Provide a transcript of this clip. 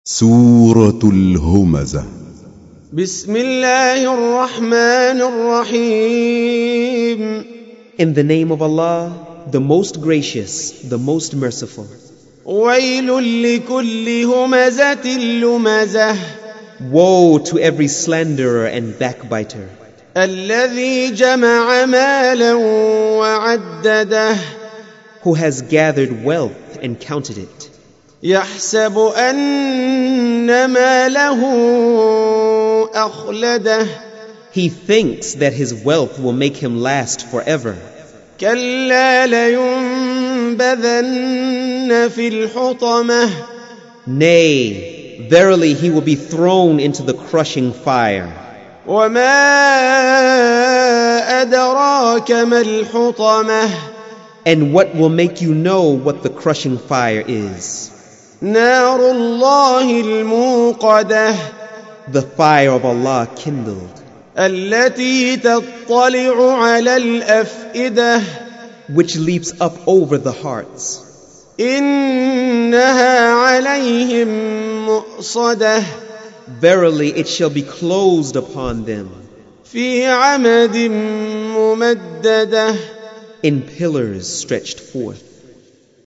سورة الهمزة. بسم الله الرحمن الرحيم. In the name of Allah, the most gracious, the most merciful. ويل لكل همزة لمزة. Woe to every slanderer and backbiter, الذي جمع مالا وعدده. who has gathered wealth and counted it, يحسب أن ماله أخلده. he thinks that his wealth will make him last forever. كلا لينبذن في الحطمة. Nay, verily he will be thrown into the crushing fire. وما أدراك ما الحطمة. And what will make you know what the crushing fire is? نار الله الموقدة. The fire of Allah kindled, التي تطلع على الأفئدة. which leaps up over the hearts. إنها عليهم مؤصدة. Verily it shall be closed upon them في عمد ممددة. in pillars stretched forth.